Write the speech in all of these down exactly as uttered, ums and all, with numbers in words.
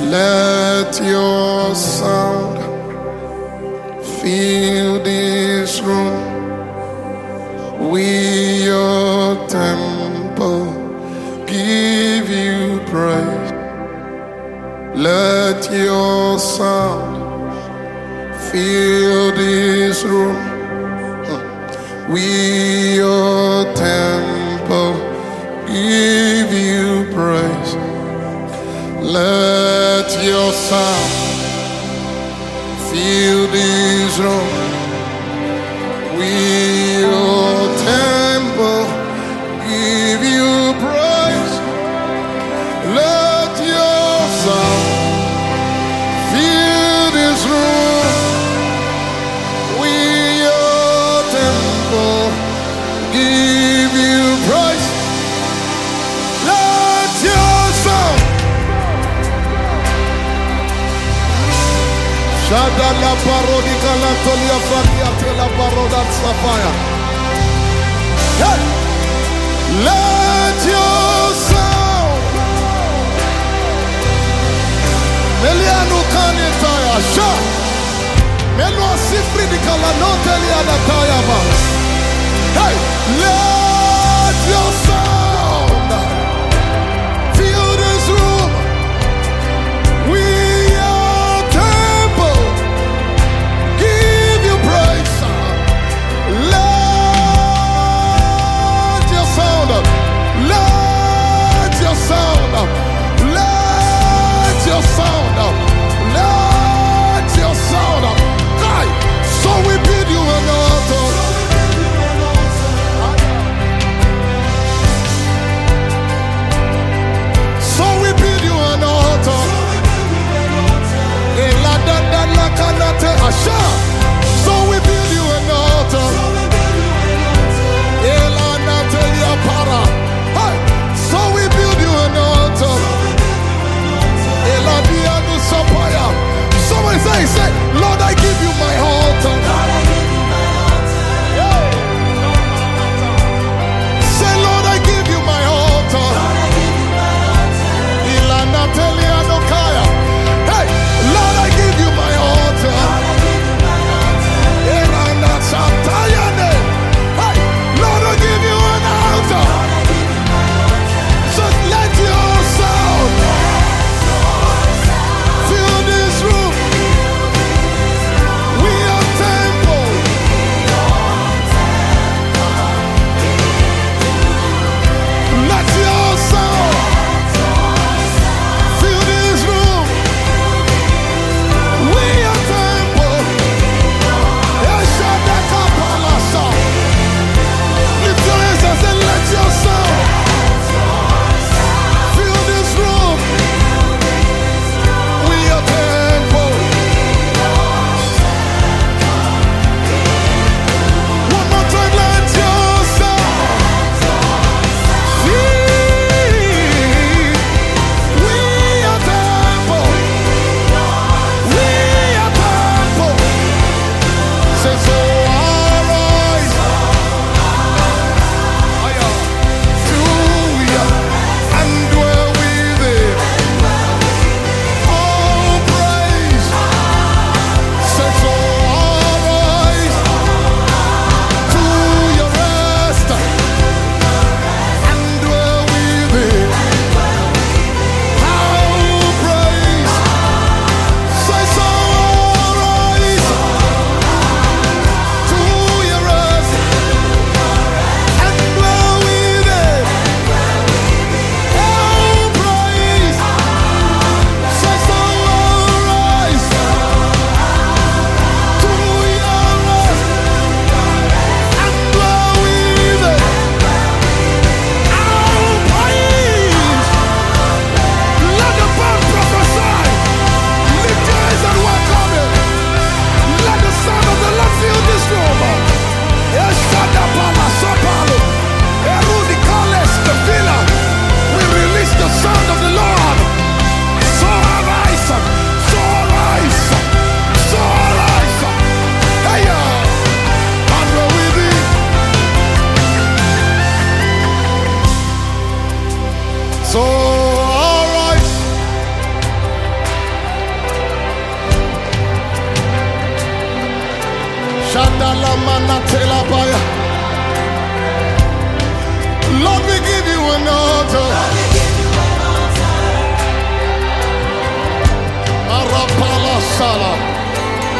Let your sound fill this room. We, your temple, give you praise. Let your sound fill this room. We, your temple, give you praise. Let your sound fill this room. We, your temple, give you praise. Let your sound fill this room. We, your temple, give you praise. Let your sound. Shada la parodica la tolia faria te la paroda sapphire. Hey! Let your sound. Meliano kanetaya sha. Melo sifri di kala notelia da tayaba. Hey! Let your sound fill this room. We sound up, let your sound up. Die. So we build you an altar. So we build you an altar. So we build you an altar. So we build you an altar. Somebody say, say, Lord, I give you my altar. Lord, I give you my altar. Yeah. Say, Lord, I give you my altar. Lord, I give you my altar. Hey, Lord, I give you my altar. Lord, I give you my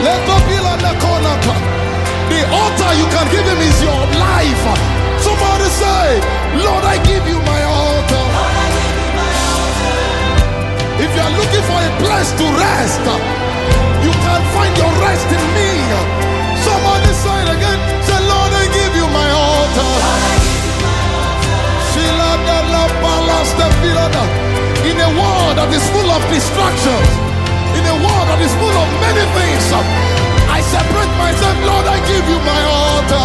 Let go feel on the corner. The altar you can give him is your life. Somebody say, Lord, I give you my altar. If you are looking for a place to rest, you can find your rest in me. Somebody say it again. Say, Lord, I give you my altar. In a world that is full of distractions, in a world that is full of many things, I separate myself. Lord, I give you my altar.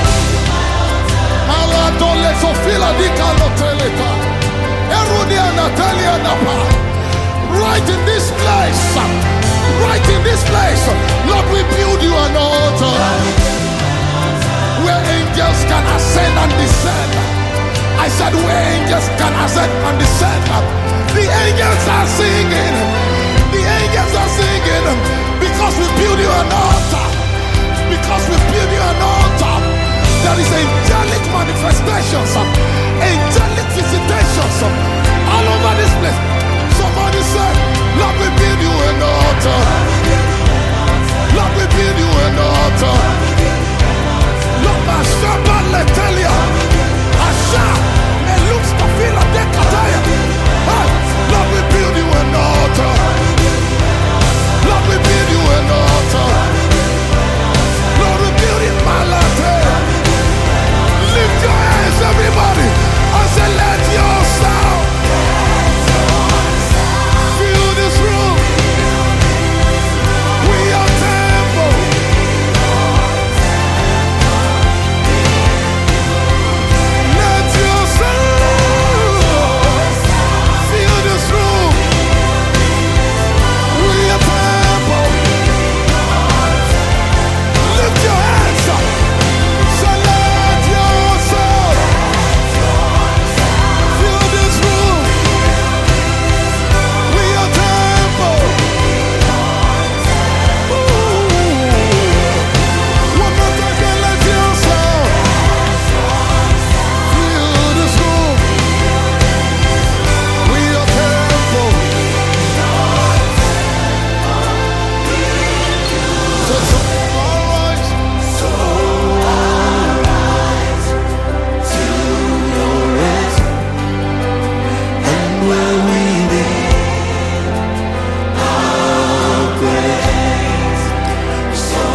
Right in this place, right in this place, Lord, we build you an altar where angels can ascend and descend. I said where angels can ascend and descend. The angels are singing. The angels are singing because we build you an altar. Because we build you an altar. There is angelic manifestations, angelic visitations all over this place. Somebody say, Lord, we build you an altar. Lord, we build you an altar. Lord, my shepherd, let tell you. Asha, it looks to feel a decataya. Lord, we build you an altar. Lord, we build you an altar. Lord, we build it, my Lord. Lift your hands, everybody, and say, let your sound fill this room. We are temple. Let your sound fill this room. We are temple. Lift your hands up. Say, let your sound fill this room. We are temple. Ooh. One more time, say, let your sound fill this room. We are temple. So, so, all right. And where we be, our praise. So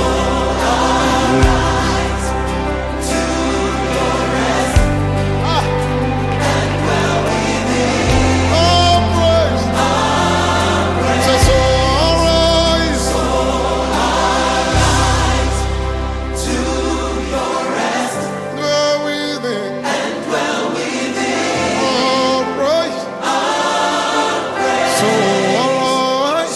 rise to your rest. Ah. And where we be, our praise. So, so rise to your rest. Where we be, our praise. So rise.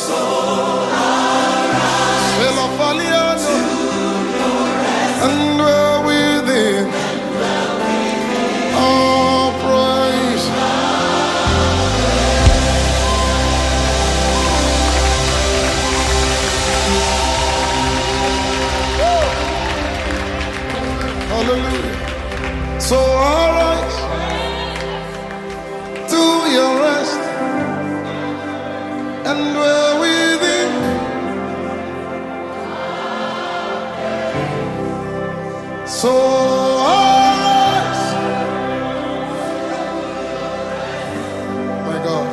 Sela Faliano. And where within all praise. Hallelujah. So arise to your rest and where within. So arise. My God.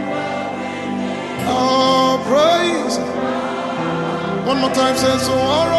All praise. One more time, say so arise.